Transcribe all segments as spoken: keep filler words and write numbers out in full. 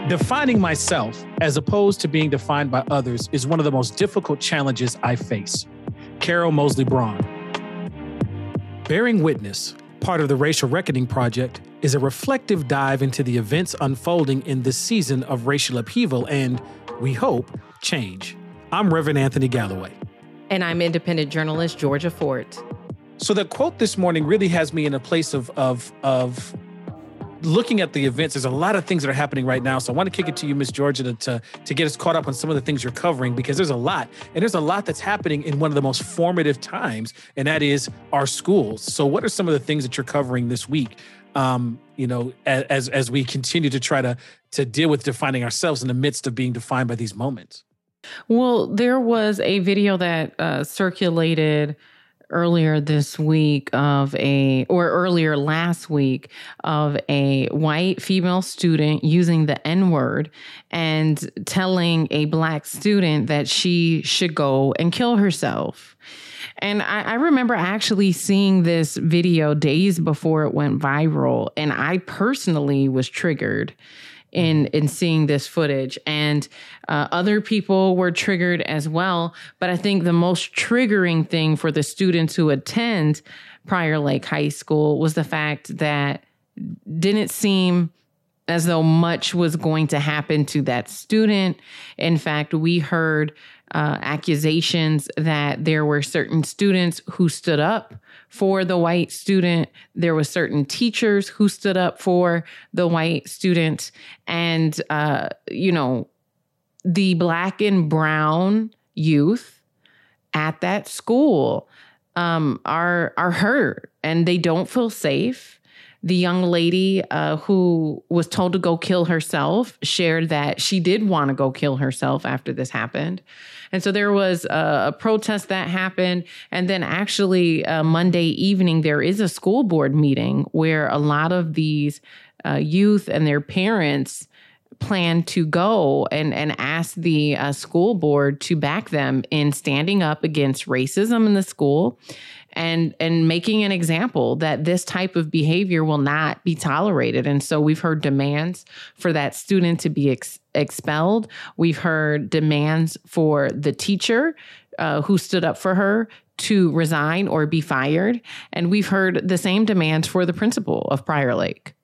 Defining myself as opposed to being defined by others is one of the most difficult challenges I face. Carol Mosley Braun. Bearing Witness, part of the Racial Reckoning Project, is a reflective dive into the events unfolding in this season of racial upheaval and, we hope, change. I'm Reverend Anthony Galloway. And I'm independent journalist Georgia Fort. So the quote this morning really has me in a place of, of, of looking at the events. There's a lot of things that are happening right now. So I want to kick it to you, Miss Georgia, to, to, to get us caught up on some of the things you're covering, because there's a lot. And there's a lot that's happening in one of the most formative times, and that is our schools. So what are some of the things that you're covering this week, um, you know, as as we continue to try to, to deal with defining ourselves in the midst of being defined by these moments? Well, there was a video that uh, circulated earlier this week of a, or earlier last week, of a white female student using the N-word and telling a Black student that she should go and kill herself. And I, I remember actually seeing this video days before it went viral, and I personally was triggered in in seeing this footage, and uh, other people were triggered as well. But I think the most triggering thing for the students who attend Prior Lake High School was the fact that didn't seem as though much was going to happen to that student. In fact, we heard uh, accusations that there were certain students who stood up for the white student. There were certain teachers who stood up for the white student. And, uh, you know, the Black and brown youth at that school um, are, are hurt, and they don't feel safe. The young lady uh, who was told to go kill herself shared that she did want to go kill herself after this happened. And so there was a, a protest that happened. And then actually uh, Monday evening, there is a school board meeting where a lot of these uh, youth and their parents plan to go and, and ask the uh, school board to back them in standing up against racism in the school and and making an example that this type of behavior will not be tolerated. And so we've heard demands for that student to be ex- expelled. We've heard demands for the teacher uh, who stood up for her to resign or be fired. And we've heard the same demands for the principal of Prior Lake.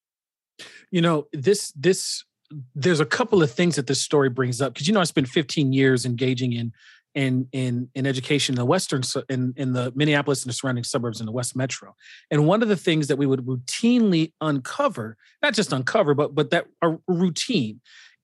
You know, this this there's a couple of things that this story brings up, because, you know, I spent fifteen years engaging in in in in education in the Western, in, in the Minneapolis and the surrounding suburbs in the West Metro. And one of the things that we would routinely uncover, not just uncover, but but that a routine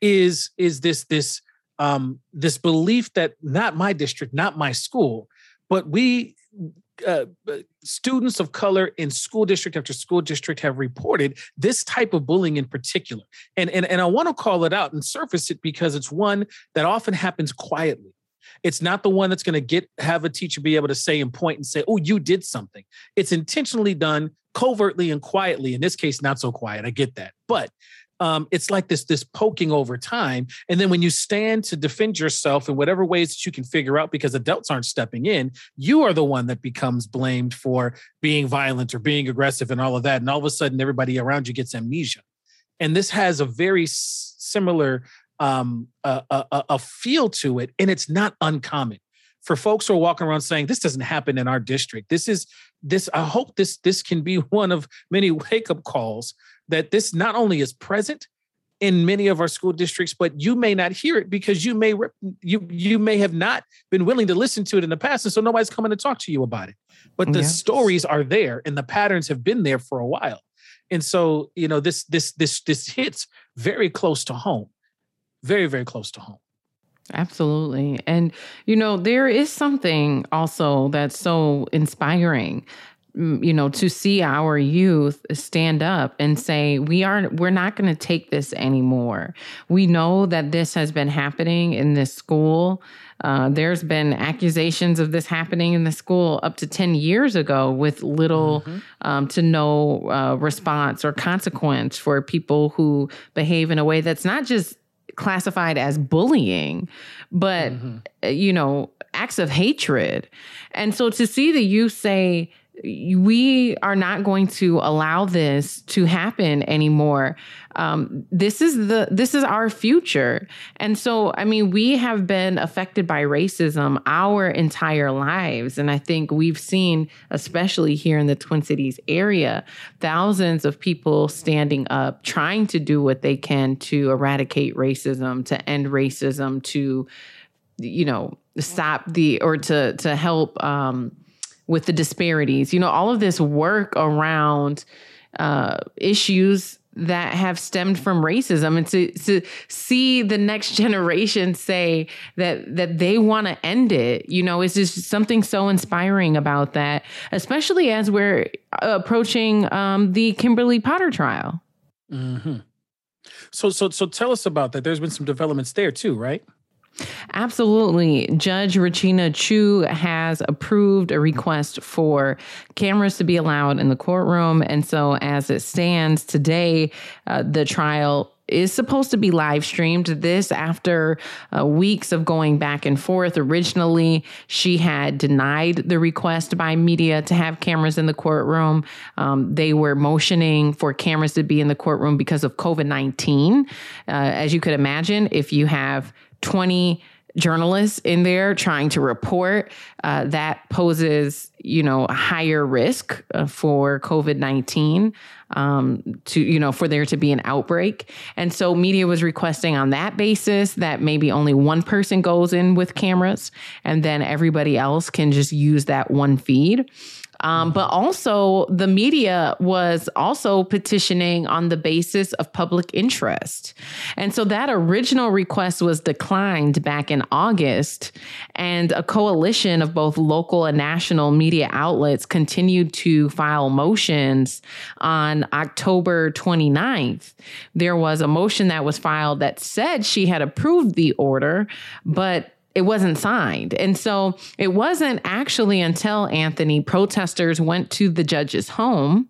is is this this um, this belief that not my district, not my school, but we uh, students of color in school district after school district have reported this type of bullying in particular. And and and I want to call it out and surface it because it's one that often happens quietly. It's not the one that's going to get have a teacher be able to say and point and say, oh, you did something. It's intentionally done covertly and quietly. In this case, not so quiet. I get that. But um, it's like this, this poking over time. And then when you stand to defend yourself in whatever ways that you can figure out, because adults aren't stepping in, you are the one that becomes blamed for being violent or being aggressive and all of that. And all of a sudden, everybody around you gets amnesia. And this has a very s- similar Um, a, a, a feel to it, and it's not uncommon for folks who are walking around saying this doesn't happen in our district. This is this. I hope this this can be one of many wake up calls that this not only is present in many of our school districts, but you may not hear it because you may you you may have not been willing to listen to it in the past, and so nobody's coming to talk to you about it. But the yeah. stories are there, and the patterns have been there for a while, and so you know this this this this hits very close to home. Very, very close to home. Absolutely. And, you know, there is something also that's so inspiring, you know, to see our youth stand up and say, we are, we're not going to take this anymore. We know that this has been happening in this school. Uh, there's been accusations of this happening in the school up to ten years ago with little mm-hmm. um, to no uh, response or consequence for people who behave in a way that's not just classified as bullying, but, mm-hmm. you know, acts of hatred. And so to see the youth say, we are not going to allow this to happen anymore. Um, this is the this is our future. And so, I mean, we have been affected by racism our entire lives. And I think we've seen, especially here in the Twin Cities area, thousands of people standing up, trying to do what they can to eradicate racism, to end racism, to, you know, stop the or to to help um with the disparities, you know, all of this work around uh, issues that have stemmed from racism, and to, to see the next generation say that that they want to end it, you know, is just something so inspiring about that, especially as we're approaching um, the Kimberly Potter trial. Mm-hmm. So, so, so tell us about that. There's been some developments there too, right? Absolutely. Judge Regina Chu has approved a request for cameras to be allowed in the courtroom. And so as it stands today, uh, the trial is supposed to be live streamed. This after uh, weeks of going back and forth. Originally, she had denied the request by media to have cameras in the courtroom. Um, they were motioning for cameras to be in the courtroom because of COVID nineteen. Uh, as you could imagine, if you have twenty journalists in there trying to report, uh, that poses, you know, a higher risk uh, for COVID nineteen, um, to, you know, for there to be an outbreak. And so media was requesting on that basis that maybe only one person goes in with cameras and then everybody else can just use that one feed. Um, but also the media was also petitioning on the basis of public interest. And so that original request was declined back in August, and a coalition of both local and national media outlets continued to file motions. On October twenty-ninth, there was a motion that was filed that said she had approved the order, but it wasn't signed. And so it wasn't actually until, Anthony, protesters went to the judge's home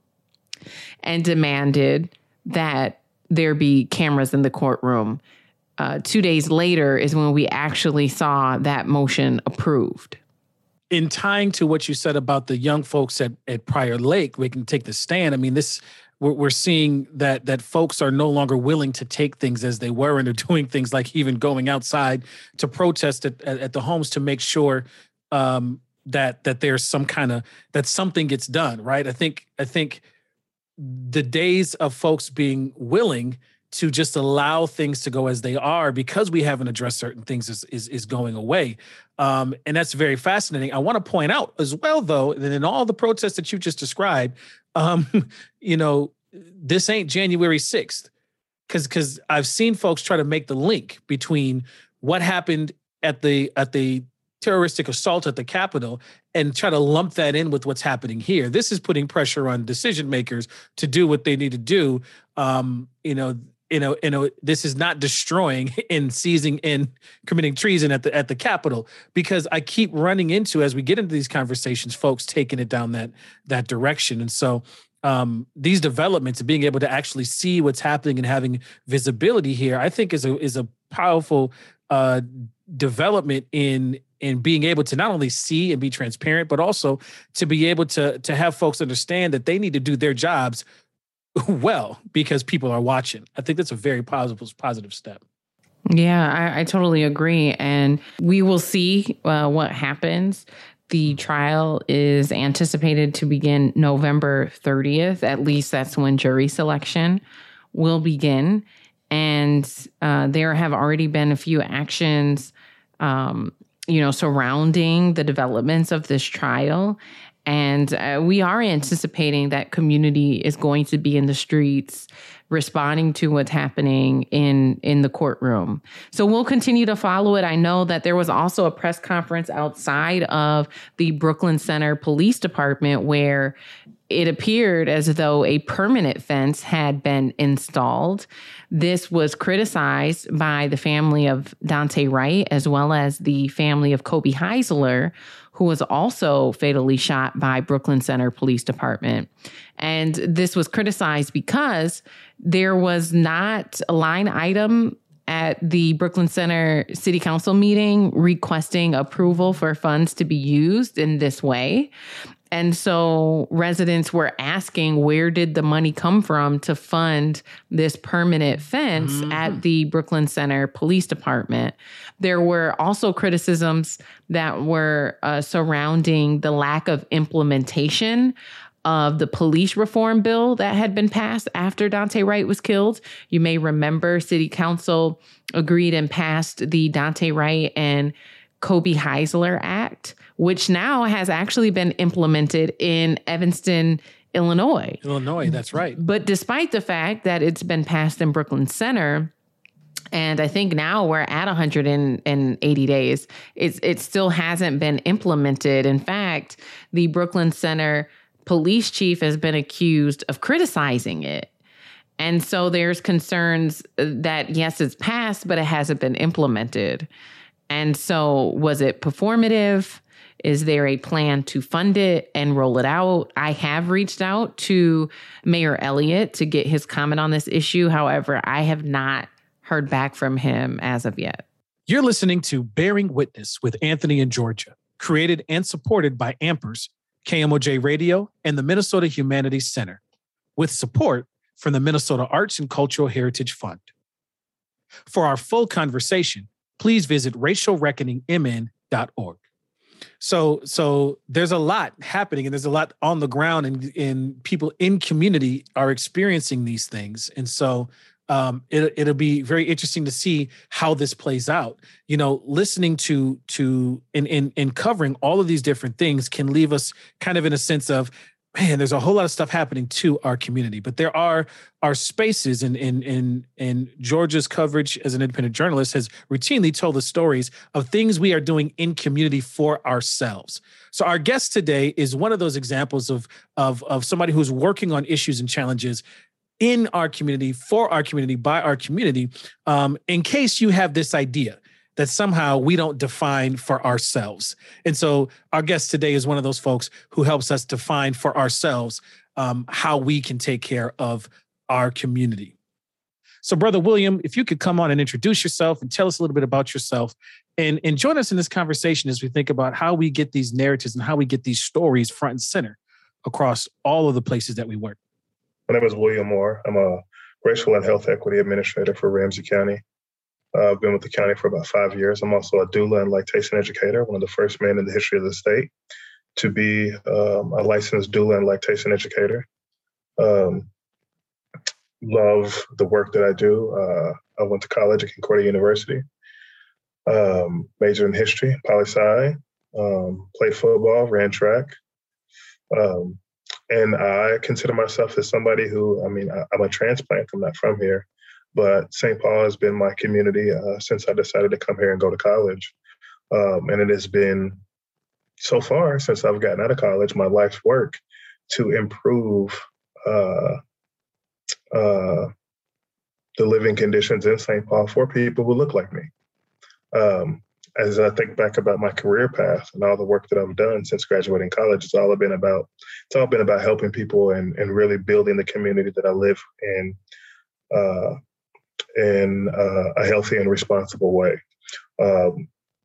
and demanded that there be cameras in the courtroom. Uh, two days later is when we actually saw that motion approved. In tying to what you said about the young folks at, at Prior Lake, we can take the stand. I mean, this we're, we're seeing that that folks are no longer willing to take things as they were, and are doing things like even going outside to protest at, at, at the homes to make sure um, that that there's some kind of that something gets done. Right. I think I think the days of folks being willing to just allow things to go as they are because we haven't addressed certain things is is, is going away. Um, and that's very fascinating. I want to point out as well, though, that in all the protests that you just described, um, you know, this ain't January sixth, because because I've seen folks try to make the link between what happened at the at the terroristic assault at the Capitol and try to lump that in with what's happening here. This is putting pressure on decision makers to do what they need to do. Um, you know, you know, you know, this is not destroying and seizing and committing treason at the at the Capitol, because I keep running into, as we get into these conversations, folks taking it down that that direction. And so um, these developments and being able to actually see what's happening and having visibility here, I think is a is a powerful uh, development in in being able to not only see and be transparent, but also to be able to to have folks understand that they need to do their jobs well because people are watching. I think that's a very positive positive step. Yeah, I, I totally agree. And we will see uh, what happens. The trial is anticipated to begin November thirtieth. At least that's when jury selection will begin. And uh, there have already been a few actions, um, you know, surrounding the developments of this trial. And uh, we are anticipating that community is going to be in the streets responding to what's happening in, in the courtroom. So we'll continue to follow it. I know that there was also a press conference outside of the Brooklyn Center Police Department where it appeared as though a permanent fence had been installed. This was criticized by the family of Daunte Wright, as well as the family of Kobe Heisler, who was also fatally shot by Brooklyn Center Police Department. And this was criticized because there was not a line item at the Brooklyn Center City Council meeting requesting approval for funds to be used in this way. And so residents were asking, where did the money come from to fund this permanent fence mm-hmm. at the Brooklyn Center Police Department? There were also criticisms that were uh, surrounding the lack of implementation of the police reform bill that had been passed after Daunte Wright was killed. You may remember City Council agreed and passed the Daunte Wright and Kobe Heisler Act, which now has actually been implemented in Evanston, Illinois. Illinois, that's right. But despite the fact that it's been passed in Brooklyn Center, and I think now we're at one hundred eighty days, it's, it still hasn't been implemented. In fact, the Brooklyn Center police chief has been accused of criticizing it. And so there's concerns that, yes, it's passed, but it hasn't been implemented. And so was it performative? Is there a plan to fund it and roll it out? I have reached out to Mayor Elliott to get his comment on this issue. However, I have not heard back from him as of yet. You're listening to Bearing Witness with Anthony and Georgia, created and supported by Ampers, K M O J Radio, and the Minnesota Humanities Center, with support from the Minnesota Arts and Cultural Heritage Fund. For our full conversation, please visit racial reckoning m n dot org. So, so there's a lot happening, and there's a lot on the ground, and, and people in community are experiencing these things. And so um, it, it'll be very interesting to see how this plays out. You know, listening to to and in in covering all of these different things can leave us kind of in a sense of, man, there's a whole lot of stuff happening to our community, but there are our spaces, and in in in Georgia's coverage as an independent journalist has routinely told the stories of things we are doing in community for ourselves. So our guest today is one of those examples of of of somebody who's working on issues and challenges in our community, for our community, by our community. Um, in case you have this idea that somehow we don't define for ourselves. And so our guest today is one of those folks who helps us define for ourselves um, how we can take care of our community. So Brother William, if you could come on and introduce yourself and tell us a little bit about yourself, and, and join us in this conversation as we think about how we get these narratives and how we get these stories front and center across all of the places that we work. My name is William Moore. I'm a racial and health equity administrator for Ramsey County. Uh, I've been with the county for about five years. I'm also a doula and lactation educator, one of the first men in the history of the state to be um, a licensed doula and lactation educator. Um, love the work that I do. Uh, I went to college at Concordia University, um, majored in history, poli-sci, um, played football, ran track. Um, and I consider myself as somebody who, I mean, I, I'm a transplant. I'm not from here. But Saint Paul has been my community uh, since I decided to come here and go to college. Um, and it has been, so far, since I've gotten out of college, my life's work to improve uh, uh, the living conditions in Saint Paul for people who look like me. Um, as I think back about my career path and all the work that I've done since graduating college, it's all been about, it's all been about helping people and, and really building the community that I live in. Uh, in uh, a healthy and responsible way. Um,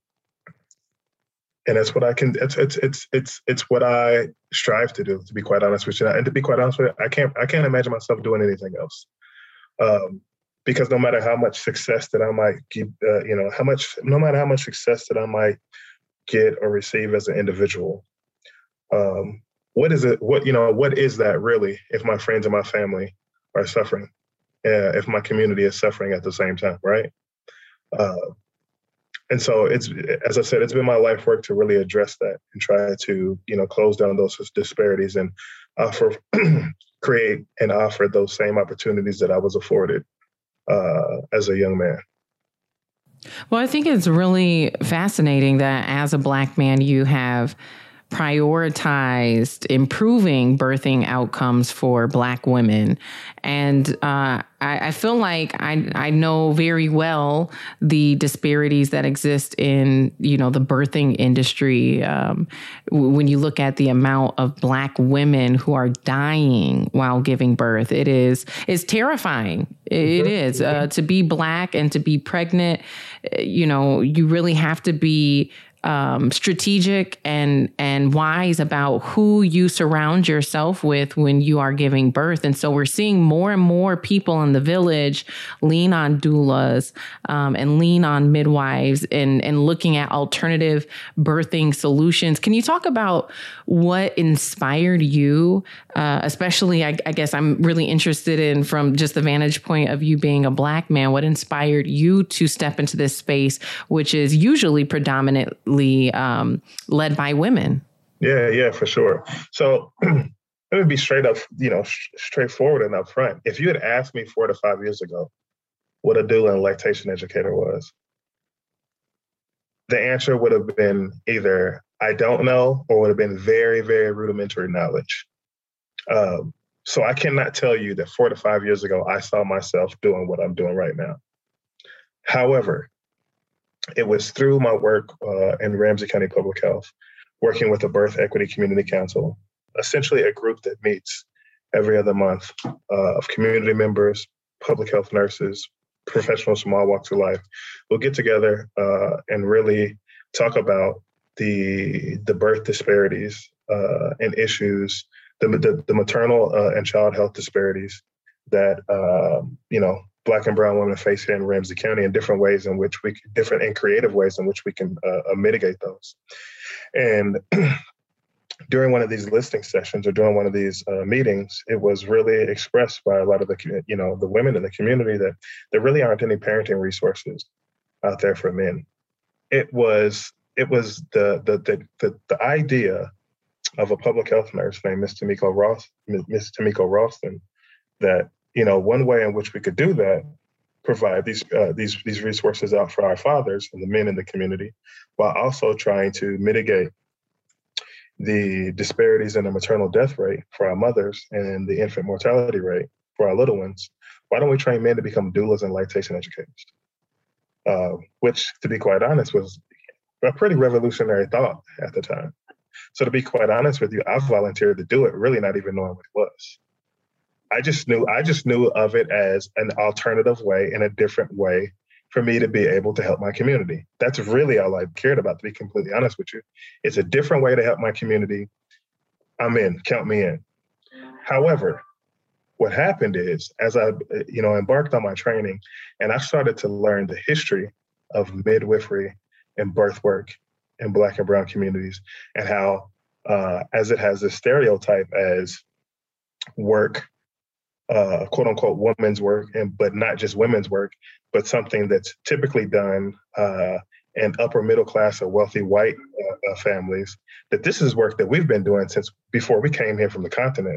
and that's what I can, it's, it's, it's, it's, it's what I strive to do, to be quite honest with you. And to be quite honest with you, I can't, I can't imagine myself doing anything else. Um, because no matter how much success that I might give, uh, you know, how much, no matter how much success that I might get or receive as an individual, um, what is it, what, you know, what is that really if my friends and my family are suffering? Uh, if my community is suffering at the same time, right? Uh, and so it's, as I said, it's been my life work to really address that and try to, you know, close down those disparities and offer, create and offer those same opportunities that I was afforded uh, as a young man. Well, I think it's really fascinating that as a Black man, you have prioritized improving birthing outcomes for Black women. And uh, I, I feel like I, I know very well the disparities that exist in, you know, the birthing industry. Um, when you look at the amount of Black women who are dying while giving birth, it is it's terrifying. It is uh, to be Black and to be pregnant. You know, you really have to be um, strategic and and wise about who you surround yourself with when you are giving birth. And so we're seeing more and more people in the village lean on doulas um, and lean on midwives and, and looking at alternative birthing solutions. Can you talk about what inspired you, uh, especially, I, I guess I'm really interested in from just the vantage point of you being a Black man, what inspired you to step into this space, which is usually predominantly um, led by women? Yeah, yeah, for sure. So let me be straight up, you know, sh- straightforward and upfront. If you had asked me four to five years ago what a doula and lactation educator was, the answer would have been either I don't know or would have been very, very rudimentary knowledge. Um, so I cannot tell you that four to five years ago, I saw myself doing what I'm doing right now. However, it was through my work uh, in Ramsey County Public Health, working with the Birth Equity Community Council, essentially a group that meets every other month uh, of community members, public health nurses, professionals from all walks of life. We'll get together uh, and really talk about the the birth disparities uh, and issues, the, the, the maternal uh, and child health disparities that, uh, you know, Black and brown women face here in Ramsey County, and different ways in which we, different and creative ways in which we can uh, mitigate those. And during one of these listening sessions or during one of these uh, meetings, it was really expressed by a lot of the, you know, the women in the community that there really aren't any parenting resources out there for men. It was, it was the the the the, the idea of a public health nurse named Miss Tamiko Ross, Miss Tamiko Ralston, that, you know, one way in which we could do that, provide these uh, these these resources out for our fathers and the men in the community, while also trying to mitigate the disparities in the maternal death rate for our mothers and the infant mortality rate for our little ones. Why don't we train men to become doulas and lactation educators? Uh, which, to be quite honest, was a pretty revolutionary thought at the time. So to be quite honest with you, I volunteered to do it, really not even knowing what it was. I just knew I just knew of it as an alternative way, in a different way, for me to be able to help my community. That's really all I cared about, to be completely honest with you. It's a different way to help my community. I'm in, count me in. However, what happened is, as I, you know, embarked on my training, and I started to learn the history of midwifery and birth work in Black and brown communities, and how, uh, as it has this stereotype as work, uh, quote unquote, women's work, and but not just women's work, but something that's typically done uh, in upper middle class or wealthy white uh, uh, families, that this is work that we've been doing since before we came here from the continent.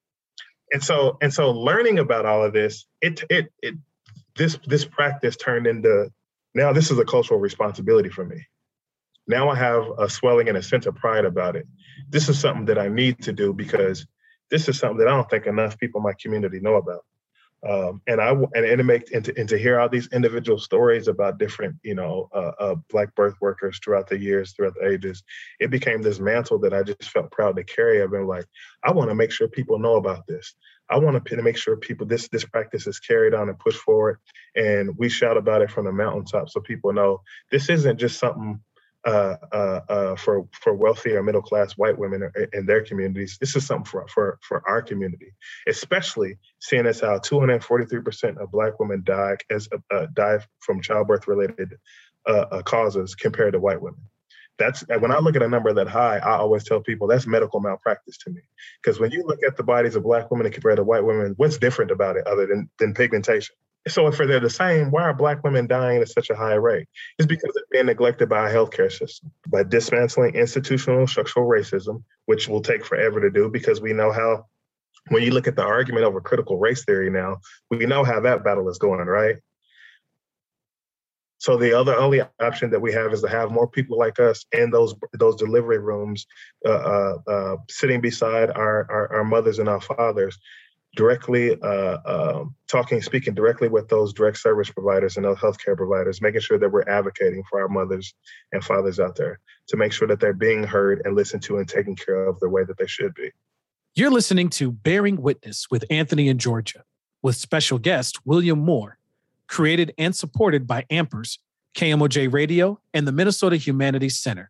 And so, and so learning about all of this, it, it, it, this, this practice turned into, now this is a cultural responsibility for me. Now I have a swelling and a sense of pride about it. This is something that I need to do, because this is something that I don't think enough people in my community know about. Um, and I and, and to make and to, and to hear all these individual stories about different, you know, uh, uh, Black birth workers throughout the years, throughout the ages, it became this mantle that I just felt proud to carry. I've been like, I want to make sure people know about this. I want to make sure people this this practice is carried on and pushed forward, and we shout about it from the mountaintop so people know this isn't just something uh, uh, uh, for for wealthy or middle class white women in their communities. This is something for for for our community, especially seeing as how two hundred forty-three percent of Black women die as uh, die from childbirth related uh, uh, causes compared to white women. That's when I look at a number that high, I always tell people that's medical malpractice to me. Because when you look at the bodies of Black women compared to white women, what's different about it other than than pigmentation? So if they're the same, why are Black women dying at such a high rate? It's because they're being neglected by our healthcare system, by dismantling institutional structural racism, which will take forever to do, because we know how, when you look at the argument over critical race theory now, we know how that battle is going, right? So the other only option that we have is to have more people like us in those those delivery rooms, uh, uh, uh, sitting beside our, our our mothers and our fathers, directly uh, uh, talking, speaking directly with those direct service providers and those healthcare providers, making sure that we're advocating for our mothers and fathers out there to make sure that they're being heard and listened to and taken care of the way that they should be. You're listening to Bearing Witness with Anthony and Georgia, with special guest William Moore, created and supported by Ampers, K M O J Radio, and the Minnesota Humanities Center.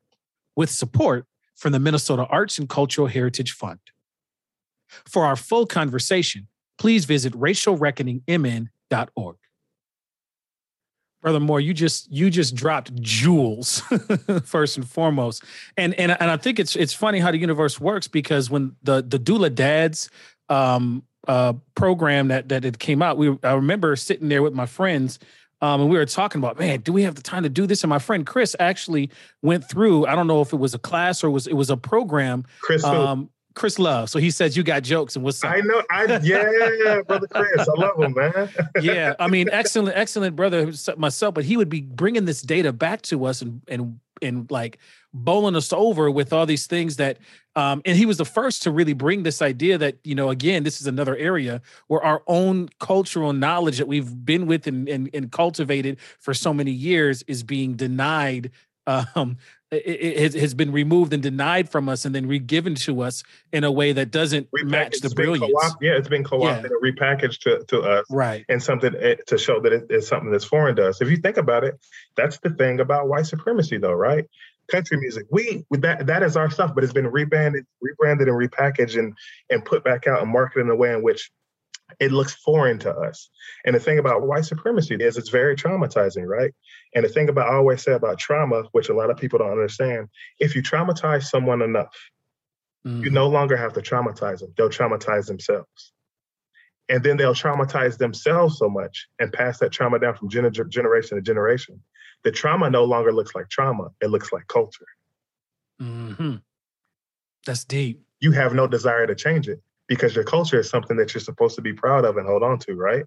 with support from the Minnesota Arts and Cultural Heritage Fund. For our full conversation, please visit racial reckoning m n dot org. Brother Moore, you just you just dropped jewels first and foremost, and and and I think it's it's funny how the universe works, because when the the Doula Dads um, uh, program that that it came out, we I remember sitting there with my friends, um, and we were talking about, man, do we have the time to do this? And my friend Chris actually went through, I don't know if it was a class or it was it was a program. Chris, um, Chris Love. So he says you got jokes, and what's up? I know. I yeah, brother Chris. I love him, man. Yeah, I mean, excellent, excellent brother myself. But he would be bringing this data back to us and and and like bowling us over with all these things that. Um, and he was the first to really bring this idea that, you know, again, this is another area where our own cultural knowledge that we've been with and and, and cultivated for so many years is being denied. Um, It, it has been removed and denied from us, and then re-given to us in a way that doesn't match the brilliance. Yeah, it's been co-opted yeah. and repackaged to, to us, right? And something to show that it is something that's foreign to us. If you think about it, that's the thing about white supremacy, though, right? Country music, we that that is our stuff, but it's been rebranded, rebranded and repackaged and and put back out and marketed in a way in which it looks foreign to us. And the thing about white supremacy is it's very traumatizing, right? And the thing about I always say about trauma, which a lot of people don't understand, if you traumatize someone enough, mm-hmm. you no longer have to traumatize them. They'll traumatize themselves. And then they'll traumatize themselves so much and pass that trauma down from gener- generation to generation. The trauma no longer looks like trauma. It looks like culture. Mm-hmm. That's deep. You have no desire to change it, because your culture is something that you're supposed to be proud of and hold on to, right?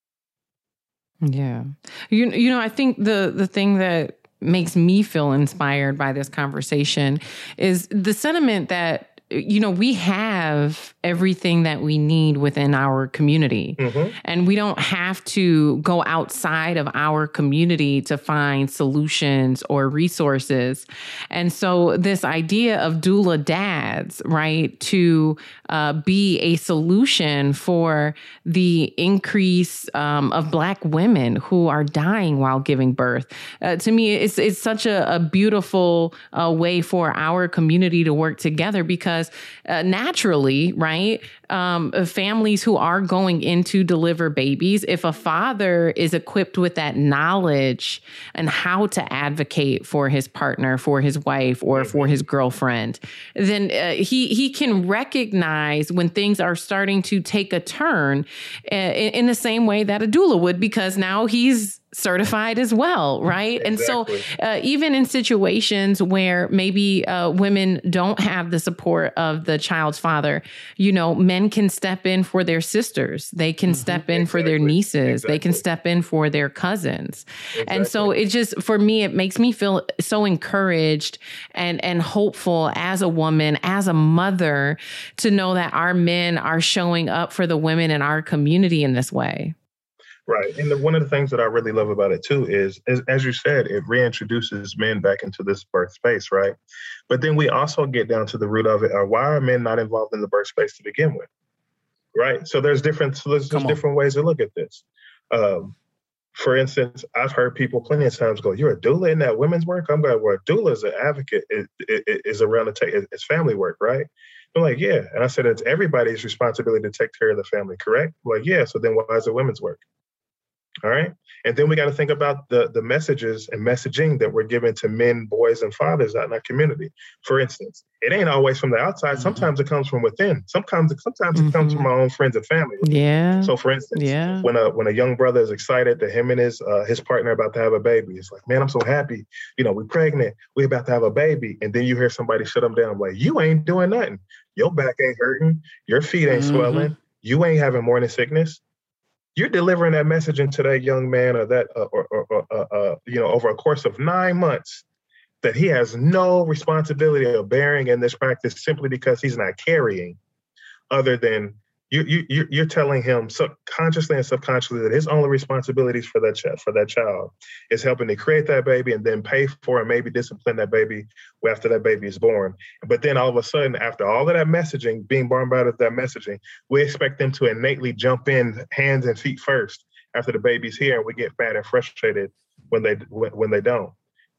Yeah. You you know, I think the the thing that makes me feel inspired by this conversation is the sentiment that, you know, we have everything that we need within our community. Mm-hmm. And we don't have to go outside of our community to find solutions or resources. And so this idea of doula dads, right, to uh, be a solution for the increase um, of Black women who are dying while giving birth, uh, to me, it's, it's such a, a beautiful uh, way for our community to work together, because uh, naturally, right, Right? Um, families who are going in to deliver babies, if a father is equipped with that knowledge and how to advocate for his partner, for his wife, or for his girlfriend, then uh, he he can recognize when things are starting to take a turn uh, in, in the same way that a doula would, because now he's certified as well, right? Exactly. And so uh, even in situations where maybe uh, women don't have the support of the child's father, you know, men can step in for their sisters. They can mm-hmm. step in exactly. for their nieces. Exactly. They can step in for their cousins. Exactly. And so it just, for me, it makes me feel so encouraged and, and hopeful as a woman, as a mother, to know that our men are showing up for the women in our community in this way. Right. And the, one of the things that I really love about it, too, is, is, as you said, it reintroduces men back into this birth space. Right. But then we also get down to the root of it. Or why are men not involved in the birth space to begin with? Right. So there's different so there's just different ways to look at this. Um, for instance, I've heard people plenty of times go, "You're a doula in that women's work?" I'm going, "Well, a doula is an advocate. It, it, it is around the take. It's family work. Right." I'm like, "Yeah." And I said, "It's everybody's responsibility to take care of the family. Correct?" I'm like, "Yeah." So then why is it women's work? All right. And then we got to think about the, the messages and messaging that we're giving to men, boys, and fathers out in our community. For instance, it ain't always from the outside. Mm-hmm. Sometimes it comes from within. Sometimes, sometimes mm-hmm. it comes from our own friends and family. Yeah. So, for instance, yeah. when a when a young brother is excited that him and his uh, his partner are about to have a baby, it's like, "Man, I'm so happy. You know, we're pregnant. We're about to have a baby." And then you hear somebody shut them down, like, "You ain't doing nothing. Your back ain't hurting. Your feet ain't mm-hmm. swelling. You ain't having morning sickness." You're delivering that message into that young man or that, uh, or, or, or uh, uh, you know, over a course of nine months, that he has no responsibility of bearing in this practice simply because he's not carrying, other than you, you, you're telling him subconsciously and subconsciously that his only responsibilities for that child, for that child, is helping to create that baby and then pay for and maybe discipline that baby after that baby is born. But then all of a sudden, after all of that messaging, being bombarded with that messaging, we expect them to innately jump in hands and feet first after the baby's here, and we get fat and frustrated when they when, when they don't.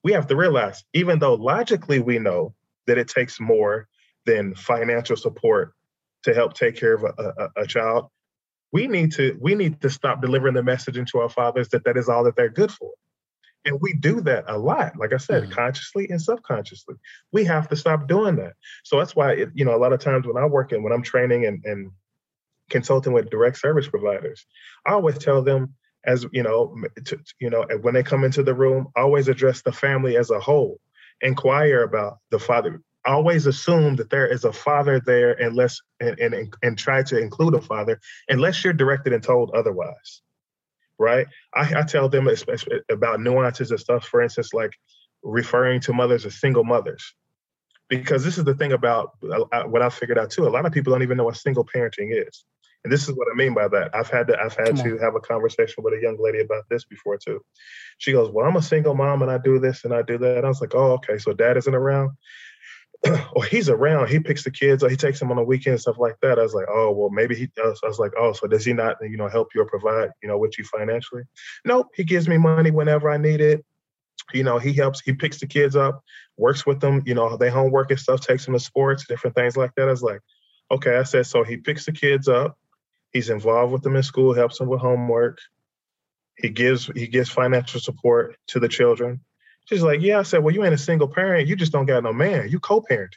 we have to realize, even though logically we know that it takes more than financial support to help take care of a, a, a child, we need to we need to stop delivering the message into our fathers that that is all that they're good for. And we do that a lot, like I said, mm-hmm. consciously and subconsciously. We have to stop doing that. So that's why, it, you know, a lot of times when I work and when I'm training and, and consulting with direct service providers, I always tell them, as you know, to, you know, when they come into the room, always address the family as a whole. Inquire about the father. Always assume that there is a father there, unless and and, and try to include a father, unless you're directed and told otherwise. Right? I, I tell them about nuances and stuff. For instance, like referring to mothers as single mothers, because this is the thing about uh, what I figured out too. A lot of people don't even know what single parenting is. And this is what I mean by that. I've had to I've had to have a conversation with a young lady about this before too. She goes, well, I'm a single mom and I do this and I do that. And I was like, oh, okay. So dad isn't around? Or he's around. He picks the kids or he takes them on the weekend, stuff like that. I was like, oh, well, maybe he does. I was like, oh, so does he not, you know, help you or provide, you know, with you financially? Nope. He gives me money whenever I need it. You know, he helps, he picks the kids up, works with them, you know, they homework and stuff, takes them to sports, different things like that. I was like, okay. I said, so he picks the kids up. He's involved with them in school, helps them with homework. He gives he gives financial support to the children. She's like, yeah. I said, well, you ain't a single parent. You just don't got no man. You co-parenting.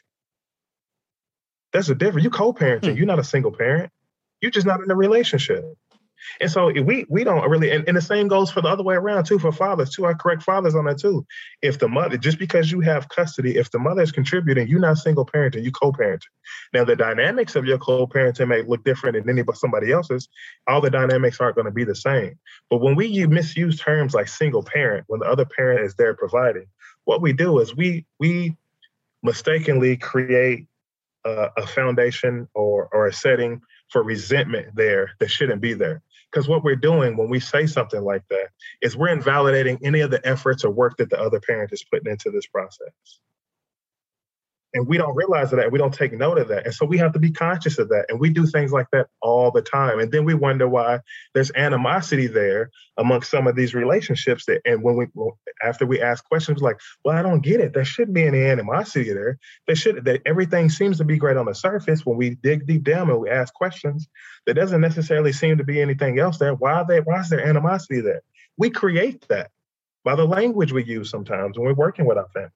That's the difference. You co-parenting. Hmm. You're not a single parent. You're just not in a relationship. And so we we don't really, and, and the same goes for the other way around too, for fathers too. I correct fathers on that too. If the mother, just because you have custody, if the mother is contributing, you're not single parenting, you co-parenting. Now the dynamics of your co-parenting may look different than anybody somebody else's. All the dynamics aren't going to be the same. But when we use misuse terms like single parent, when the other parent is there providing, what we do is we we mistakenly create a, a foundation or or a setting for resentment there that shouldn't be there. Because what we're doing when we say something like that is we're invalidating any of the efforts or work that the other parent is putting into this process. And we don't realize that. We don't take note of that. And so we have to be conscious of that. And we do things like that all the time. And then we wonder why there's animosity there amongst some of these relationships. That, and when we, after we ask questions like, well, I don't get it. There shouldn't be any animosity there. There should, that everything seems to be great on the surface. When we dig deep down and we ask questions, there doesn't necessarily seem to be anything else there. Why, they, why is there animosity there? We create that by the language we use sometimes when we're working with our families.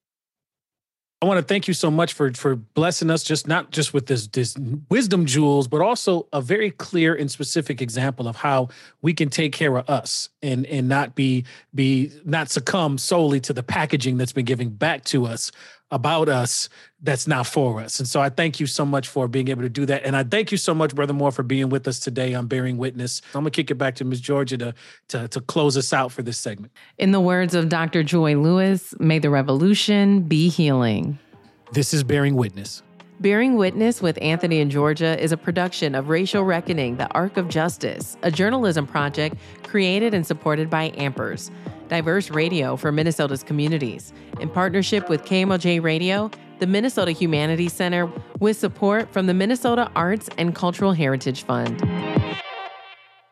I want to thank you so much for for blessing us, just not just with this, this wisdom jewels, but also a very clear and specific example of how we can take care of us and and not be be not succumb solely to the packaging that's been given back to us about us that's not for us. And so I thank you so much for being able to do that. And I thank you so much, Brother Moore, for being with us today on Bearing Witness. I'm gonna kick it back to Miz Georgia to, to, to close us out for this segment. In the words of Doctor Joy Lewis, may the revolution be healing. This is Bearing Witness. Bearing Witness with Anthony and Georgia is a production of Racial Reckoning, the Arc of Justice, a journalism project created and supported by Ampers, diverse radio for Minnesota's communities, in partnership with K M O J Radio, the Minnesota Humanities Center, with support from the Minnesota Arts and Cultural Heritage Fund.